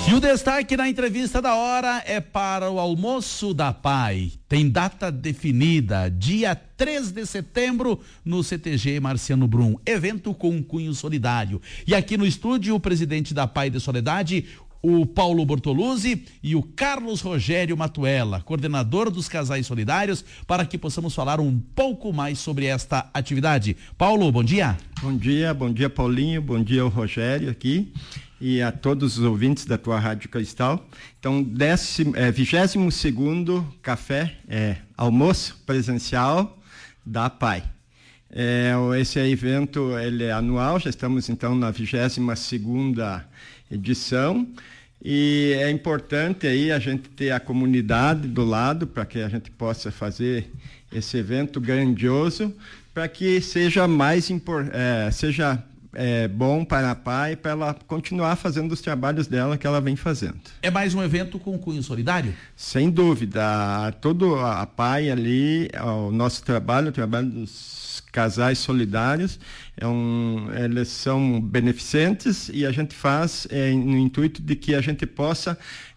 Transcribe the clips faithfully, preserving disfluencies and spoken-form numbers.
E o destaque na entrevista da hora é para o almoço da P A I. Tem data definida, dia três de setembro, no C T G Marciano Brum. Evento com cunho solidário. E aqui no estúdio, o presidente da P A I de Soledade, o Paulo Bortoluzzi, e o Carlos Rogério Matuella, coordenador dos Casais Solidários, para que possamos falar um pouco mais sobre esta atividade. Paulo, bom dia. Bom dia, bom dia Paulinho, bom dia ao Rogério aqui e a todos os ouvintes da tua Rádio Cristal. Então, décimo, é, vigésimo segundo café, é, almoço presencial da P A I. É, esse evento ele é anual, já estamos então na vigésima segunda edição, e é importante aí a gente ter a comunidade do lado para que a gente possa fazer esse evento grandioso, para que seja mais impor, é, seja é, bom para a P A I, para ela continuar fazendo os trabalhos dela que ela vem fazendo. É mais um evento com cunho solidário? Sem dúvida, todo a P A I ali, o nosso trabalho, o trabalho dos Casais Solidários, é um, eles são beneficentes, e a gente faz é, no intuito de que a gente possa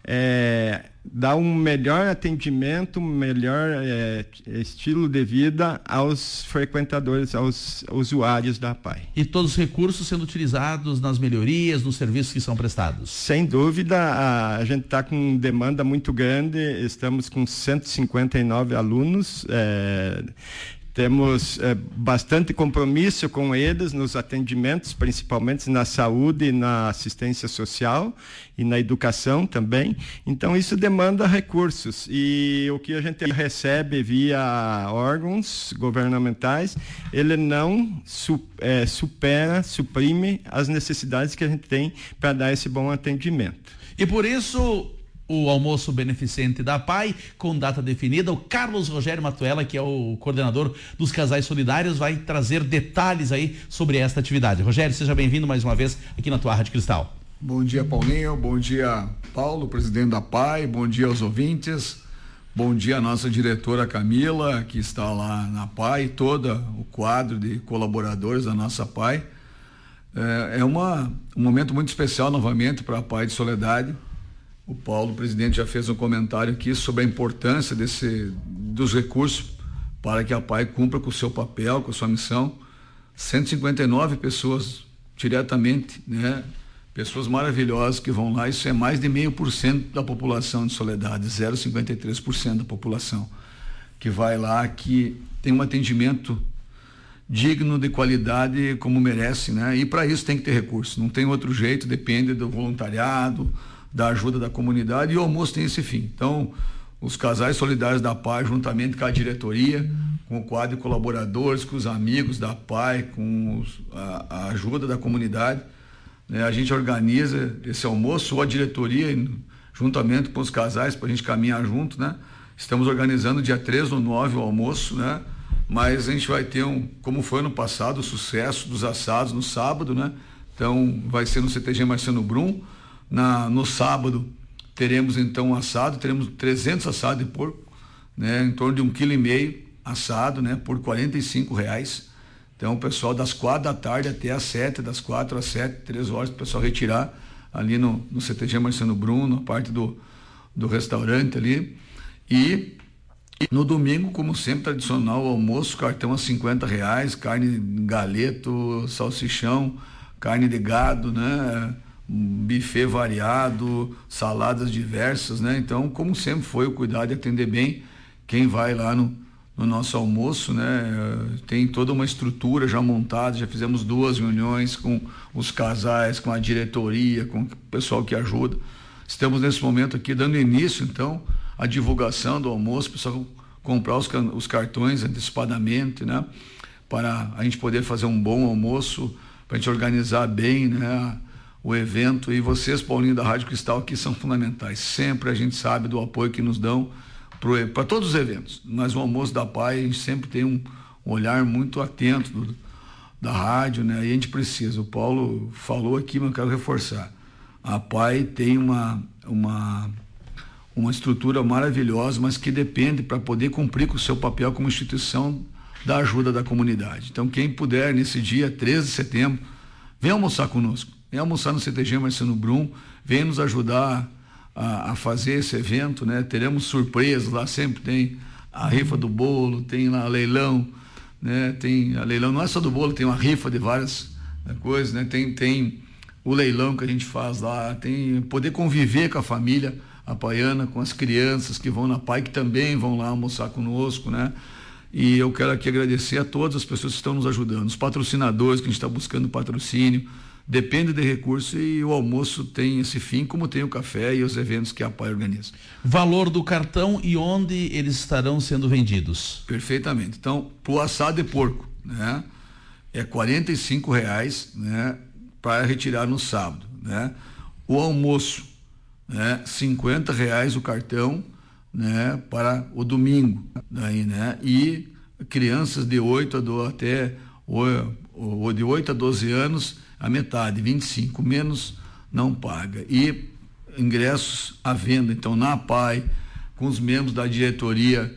é, dar um melhor atendimento, um melhor é, estilo de vida aos frequentadores, aos usuários da P A I. E todos os recursos sendo utilizados nas melhorias, nos serviços que são prestados? Sem dúvida, a, a gente está com demanda muito grande, estamos com cento e cinquenta e nove alunos, é, temos é, bastante compromisso com eles nos atendimentos, principalmente na saúde e na assistência social e na educação também. Então, isso demanda recursos, e o que a gente recebe via órgãos governamentais, ele não su, é, supera, suprime as necessidades que a gente tem para dar esse bom atendimento. E por isso, o almoço beneficente da P A I, com data definida, o Carlos Rogério Matuella, que é o coordenador dos Casais Solidários, vai trazer detalhes aí sobre esta atividade. Rogério, seja bem-vindo mais uma vez aqui na tua Rádio Cristal. Bom dia, Paulinho, bom dia, Paulo, presidente da P A I, bom dia aos ouvintes, bom dia à nossa diretora Camila, que está lá na P A I, todo o quadro de colaboradores da nossa P A I. É, é uma, um momento muito especial novamente para a P A I de Soledade. O Paulo, o presidente, já fez um comentário aqui sobre a importância desse, dos recursos para que a P A I cumpra com o seu papel, com a sua missão. cento e cinquenta e nove pessoas diretamente, né? Pessoas maravilhosas que vão lá. Isso é mais de meio por cento da população de Soledade, zero vírgula cinquenta e três por cento da população que vai lá, que tem um atendimento digno, de qualidade, como merece, né? E para isso tem que ter recurso, não tem outro jeito, depende do voluntariado, da ajuda da comunidade, e o almoço tem esse fim. Então, os Casais Solidários da P A I, juntamente com a diretoria, com o quadro de colaboradores, com os amigos da P A I, com os, a, a ajuda da comunidade, né, a gente organiza esse almoço, ou a diretoria, juntamente com os casais, para a gente caminhar junto, né? Estamos organizando dia três do nove o almoço, né? Mas a gente vai ter um, como foi ano passado, o sucesso dos assados no sábado, né? Então, vai ser no C T G Marciano Brum. Na, no sábado teremos então um assado, teremos trezentos assados de porco, né, em torno de um quilo e meio assado, né, por quarenta e cinco reais. Então, o pessoal das quatro da tarde até às sete, das quatro às sete, três horas, para o pessoal retirar ali no, no C T G Marciano Brum, na parte do, do restaurante ali. E no domingo, como sempre, tradicional, o almoço, cartão a cinquenta reais, carne galeto, salsichão, carne de gado, né, um buffet variado, saladas diversas, né? Então, como sempre foi, o cuidado de atender bem quem vai lá no, no nosso almoço, né? Tem toda uma estrutura já montada, já fizemos duas reuniões com os casais, com a diretoria, com o pessoal que ajuda. Estamos nesse momento aqui dando início, então, à divulgação do almoço, o pessoal comprar os, os cartões antecipadamente, né? Para a gente poder fazer um bom almoço, para a gente organizar bem, né, o evento. E vocês, Paulinho, da Rádio Cristal, aqui são fundamentais. Sempre a gente sabe do apoio que nos dão para todos os eventos. Mas o almoço da P A I, a gente sempre tem um, um olhar muito atento do, da rádio, né? E a gente precisa. O Paulo falou aqui, mas eu quero reforçar. A P A I tem uma, uma, uma estrutura maravilhosa, mas que depende, para poder cumprir com o seu papel como instituição, da ajuda da comunidade. Então, quem puder, nesse dia treze de setembro, vem almoçar conosco. vem almoçar no C T G Marciano Brum, vem nos ajudar a, a fazer esse evento, né? Teremos surpresas lá, sempre tem a rifa do bolo, tem lá leilão, né? Tem a leilão, não é só do bolo, tem uma rifa de várias, né, coisas, né? Tem, tem o leilão que a gente faz lá, tem poder conviver com a família apaiana, com as crianças que vão na P A I, que também vão lá almoçar conosco, né? E eu quero aqui agradecer a todas as pessoas que estão nos ajudando, os patrocinadores que a gente está buscando patrocínio, depende de recurso, e o almoço tem esse fim, como tem o café e os eventos que a P A I organiza. Valor do cartão e onde eles estarão sendo vendidos? Perfeitamente. Então, para o assado de porco, né, é quarenta e cinco reais, né, para retirar no sábado, né? O almoço, né, cinquenta reais o cartão, né, para o domingo, daí, né? E crianças de oito a do, até ou, ou de oito a doze anos, a metade, vinte e cinco menos, não paga. E ingressos à venda, então na P A I, com os membros da diretoria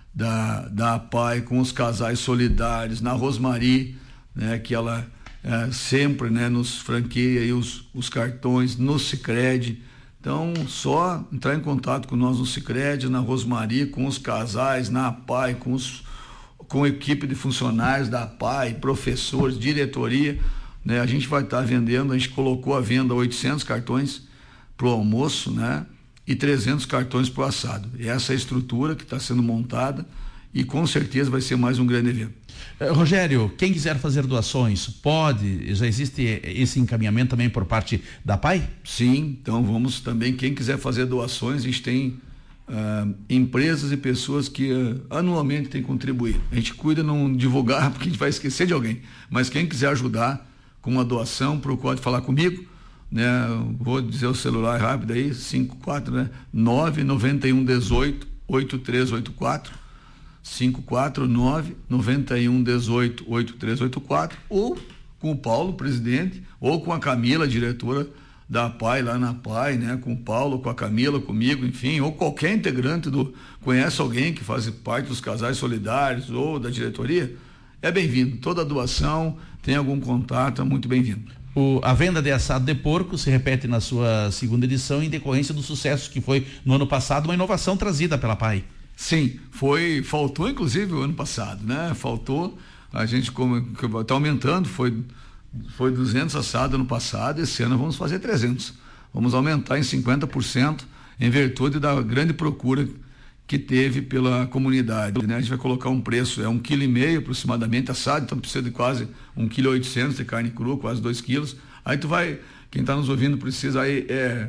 da, da P A I, com os casais solidários, na Rosmari, né, que ela é, sempre, né, nos franqueia aí os, os cartões, no Sicredi. Então, só entrar em contato com nós no Sicredi, na Rosmari, com os casais, na P A I, com, os, com a equipe de funcionários da P A I, professores, diretoria, né? A gente vai estar vendendo, a gente colocou à venda oitocentos cartões para o almoço, né? E trezentos cartões para o assado. E essa é a estrutura que está sendo montada e com certeza vai ser mais um grande evento. Uh, Rogério, quem quiser fazer doações, pode? Já existe esse encaminhamento também por parte da P A I? Sim, então vamos também, quem quiser fazer doações, a gente tem uh, empresas e pessoas que uh, anualmente têm contribuído. A gente cuida não divulgar porque a gente vai esquecer de alguém, mas quem quiser ajudar com uma doação, procure falar comigo, né? Vou dizer o celular rápido aí, cinco quatro, né? nove nove um um oito oito três oito quatro, cinco quatro nove nove um um oito oito três oito quatro, ou com o Paulo, presidente, ou com a Camila, diretora da P A I, lá na P A I, né? Com o Paulo, com a Camila, comigo, enfim, ou qualquer integrante do, conhece alguém que faz parte dos casais solidários ou da diretoria, é bem-vindo. Toda doação, tem algum contato, é muito bem-vindo. O, a venda de assado de porco se repete na sua segunda edição em decorrência do sucesso que foi no ano passado, uma inovação trazida pela P A I. Sim, foi, faltou inclusive o ano passado, né? Faltou, a gente como está aumentando, foi, foi duzentos assados ano passado, esse ano vamos fazer trezentos. Vamos aumentar em cinquenta por cento em virtude da grande procura que teve pela comunidade, né? A gente vai colocar um preço, é um quilo e meio aproximadamente assado, então precisa de quase um quilo e oitocentos de carne crua, quase dois quilos. Aí tu vai, quem está nos ouvindo precisa aí é,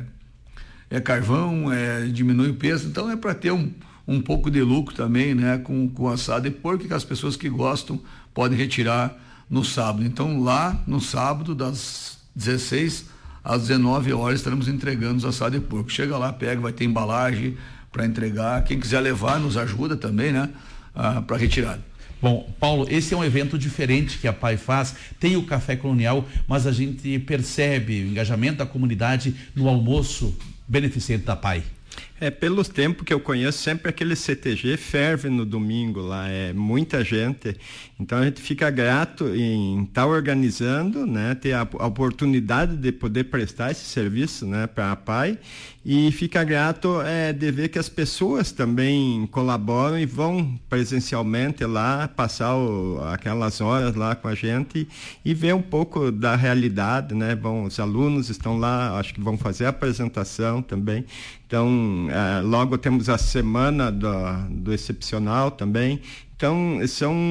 é carvão, é, diminui o peso, então é para ter um, um pouco de lucro também, né? Com, com assado e porco, que as pessoas que gostam podem retirar no sábado. Então lá no sábado das dezesseis às dezenove horas estaremos entregando os assados de porco. Chega lá, pega, vai ter embalagem para entregar, quem quiser levar nos ajuda também, né, ah, para retirada. Bom, Paulo, esse é um evento diferente que a P A I faz, tem o Café Colonial, mas a gente percebe o engajamento da comunidade no almoço beneficente da P A I. É, pelos tempos que eu conheço, sempre aquele C T G ferve no domingo lá, é muita gente, então a gente fica grato em estar tá organizando, né, ter a, a oportunidade de poder prestar esse serviço, né, para a P A I, e fica grato é, de ver que as pessoas também colaboram e vão presencialmente lá, passar o, aquelas horas lá com a gente e, e ver um pouco da realidade, né, bom, os alunos estão lá, acho que vão fazer a apresentação também, então é, logo temos a semana do, do excepcional também, então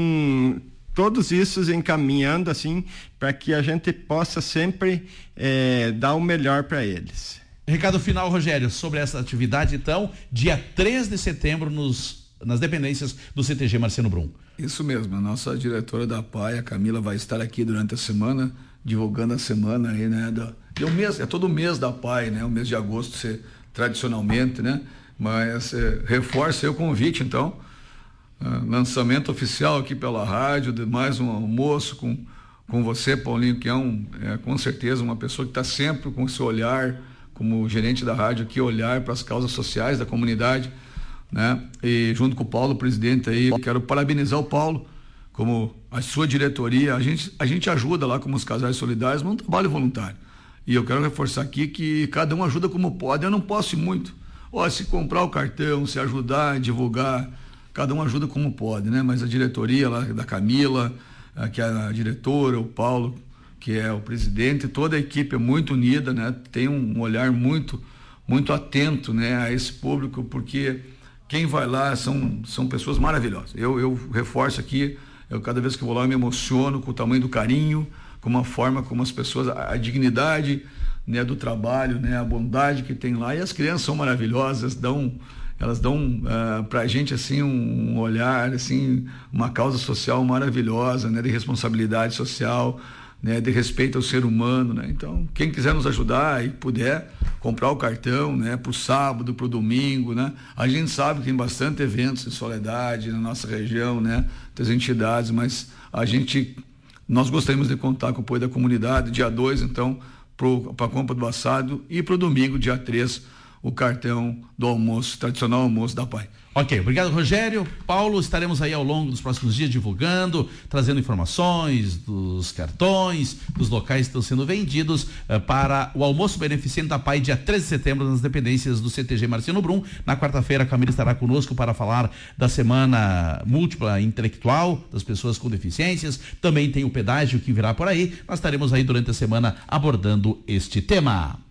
são todos isso encaminhando assim para que a gente possa sempre é, dar o melhor para eles. Recado final, Rogério, sobre essa atividade, então, dia três de setembro nos, nas dependências do C T G Marciano Brum. Isso mesmo, a nossa diretora da P A I, a Camila, vai estar aqui durante a semana, divulgando a semana aí, né, da, é, o mês, é todo o mês da P A I, né, o mês de agosto ser tradicionalmente, né, mas é, reforça o convite, então, uh, lançamento oficial aqui pela rádio, de mais um almoço com, com você, Paulinho, que é, um, é com certeza uma pessoa que está sempre com esse olhar, como gerente da rádio aqui, olhar para as causas sociais da comunidade, né? E junto com o Paulo, presidente aí, eu quero parabenizar o Paulo, como a sua diretoria, a gente, a gente ajuda lá como os casais solidários, mas um trabalho voluntário. E eu quero reforçar aqui que cada um ajuda como pode. Eu não posso ir muito. Ó, se comprar o cartão, se ajudar, divulgar, cada um ajuda como pode, né? Mas a diretoria lá da Camila, que é a diretora, o Paulo, que é o presidente, toda a equipe é muito unida, né? Tem um olhar muito, muito atento, né, a esse público, porque quem vai lá são, são pessoas maravilhosas. Eu, eu reforço aqui, eu cada vez que vou lá eu me emociono com o tamanho do carinho, com uma forma como as pessoas, a, a dignidade, né, do trabalho, né, a bondade que tem lá, e as crianças são maravilhosas, dão, elas dão uh, pra gente assim um, um olhar, assim, uma causa social maravilhosa, né, de responsabilidade social, né, de respeito ao ser humano, né? Então, quem quiser nos ajudar e puder comprar o cartão, né, pro sábado, pro domingo, né? A gente sabe que tem bastante eventos de Soledade na nossa região, né, das entidades, mas a gente, nós gostaríamos de contar com o apoio da comunidade, dia dois, então, para a compra do assado, e para o domingo, dia três, o cartão do almoço, tradicional almoço da Pai. Ok, obrigado, Rogério. Paulo, estaremos aí ao longo dos próximos dias divulgando, trazendo informações dos cartões, dos locais que estão sendo vendidos uh, para o almoço beneficente da Pai, dia treze de setembro, nas dependências do C T G Marciano Brum. Na quarta-feira, a Camila estará conosco para falar da semana múltipla intelectual das pessoas com deficiências. Também tem o pedágio que virá por aí. Nós estaremos aí durante a semana abordando este tema.